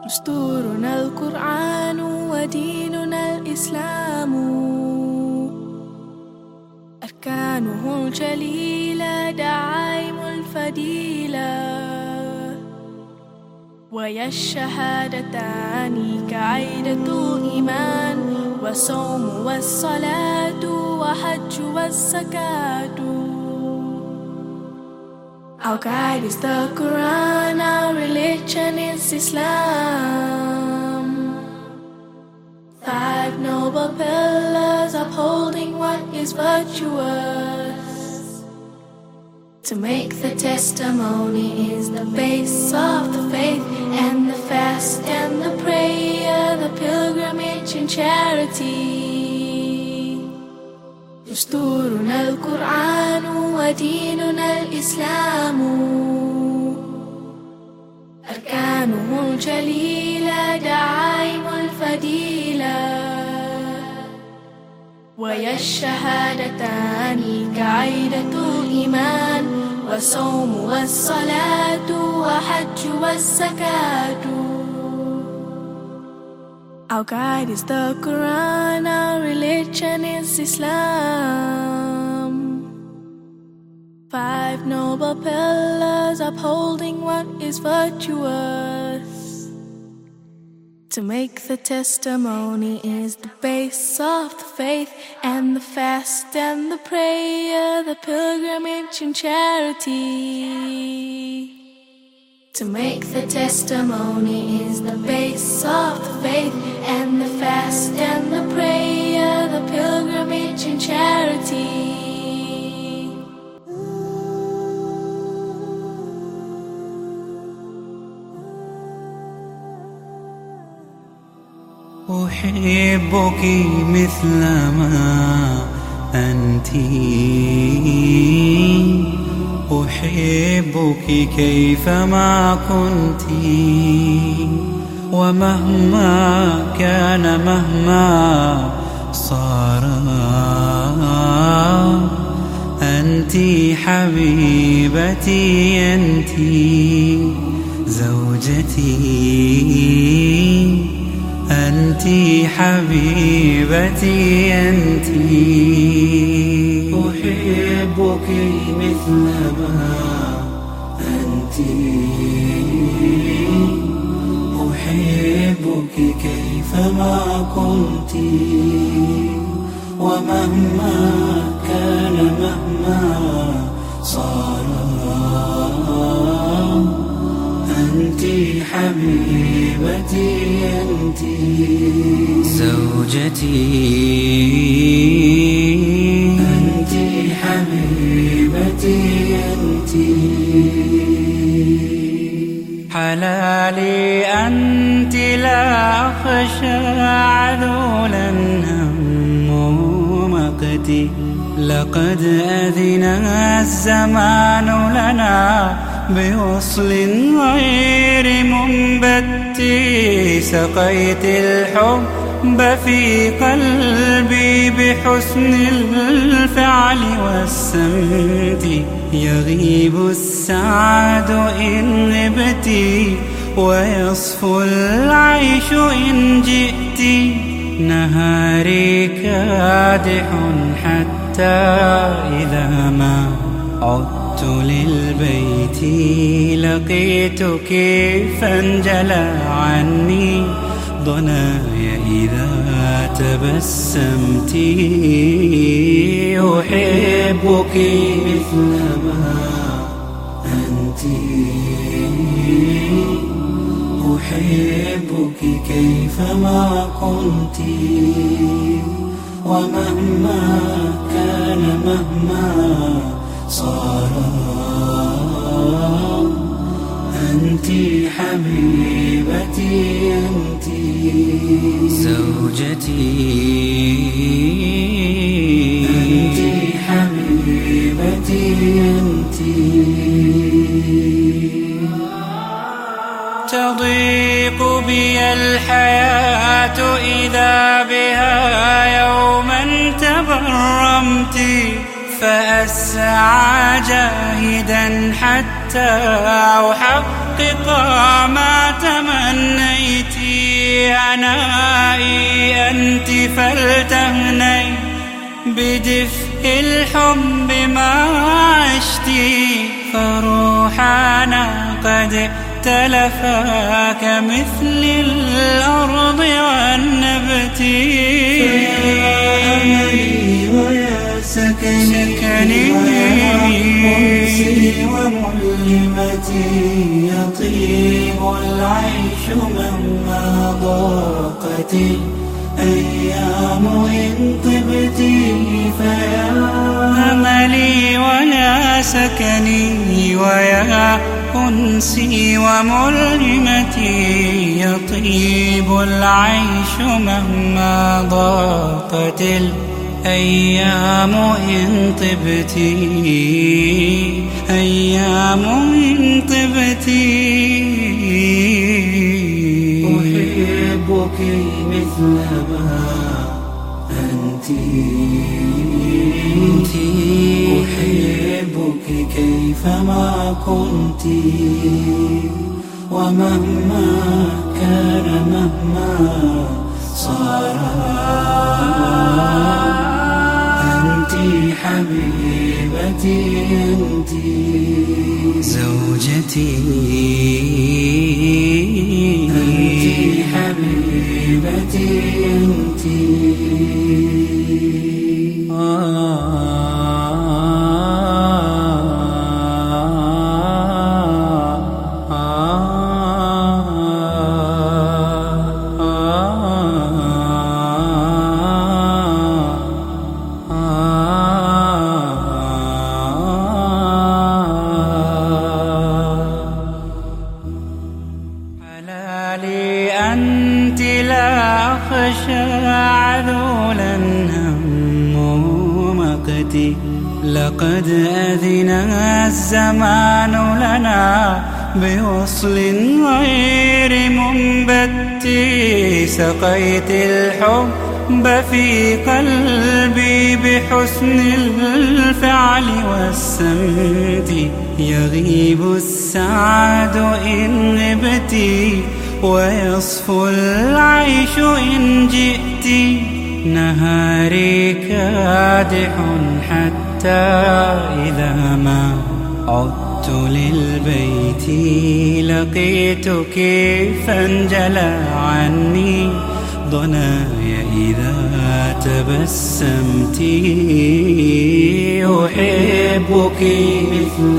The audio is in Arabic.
دستورنا القرآن وديننا الإسلام، أركانه الجليلة دعائم الفضيلة، ويا الشهادتان كعيدة الإيمان، والصوم والصلاة وحج والزكاة. Our guide is the Quran, our religion is Islam. 5 noble pillars upholding what is virtuous. To make the testimony is the base of the faith, and the fast and the prayer, the pilgrimage and charity. دستورنا القرآن وديننا الإسلام، أركانه الجليلة دعائم الفضيلة، ويا الشهادتان كعيدة الإيمان، والصوم والصلاة وحج والزكاة. Our guide is the Quran, our religion is Islam. 5 noble pillars upholding what is virtuous. To make the testimony is the base of the faith, and the fast and the prayer, the pilgrimage and charity. To make the testimony is the base of the faith, and the fast and the prayer, the pilgrimage and charity. أحبك مثلما أنتِ، أحبك كيفما كنتِ، ومهما كان مهما صار، أنتِ حبيبتي، أنتِ زوجتي، أنتِ حبيبتي، أنتِ. أحبك مثلما أنتِ، أحبك كيفما كنتِ، ومهما كان مهما صار، أنتِ حبيبتي، أنتِ زوجتي، أنتِ حبيبتي، أنتِ حلالي، أنتِ لا أخشى عذولا هم مقتي. لقد أذن الزمان لنا بوصل غير منبت، سقيت الحب في قلبي بحسن الفعل والسمت. يغيب السعد إن غبت، ويصفو العيش إن جئت. نهاري كادح حتى إذا ما عدت للبيت، لقيتك فانجلى عني ضناي إذا تبسمت. أحبك مثلما أنتِ، أحبك كيفما كنتِ، ومهما كان مهما صار، أنتِ حبيبتي، أنتِ زوجتي، أنتِ حبيبتي، أنتِ. تضيق بي الحياة إذا بها يوما تبرمت، فأسعى جاهدا حتى حتى أحقق ما تمنيت. هنائي أنت فلتهني بدفء الحب ما عشتي، فروحنا قد تلفا كمثل الأرض والنبت. فيا أملي ويا سكني ويا أنسي وملمتي، يطيب العيش مهما ضاقت الأيام إن طبت. فيا أملي ويا سكني ويا أنسي وملهمتي، يطيب العيش مهما ضاقت الأيام إن طبت. أيام إن طبت. أحبك مثلما أنت، أحبك كيفما كنت، ومهما كان مهما صار. أنت حبيبتي، أنت زوجتي، أنت حبيبتي، أنت حلالي أنت لا أخشى عذولا همه مقتي. لقد أذن الزمان لنا بوصل غير منبت. سقيت الحب في قلبي بحسن الفعل والسمت. يغيب السعد إن غبت، ويصفو العيش إن جئت. نهاري كادح حتى إذا ما عدت للبيت، لقيتك فانجلى عني ضناي إذا تبسمت. أحبك مثل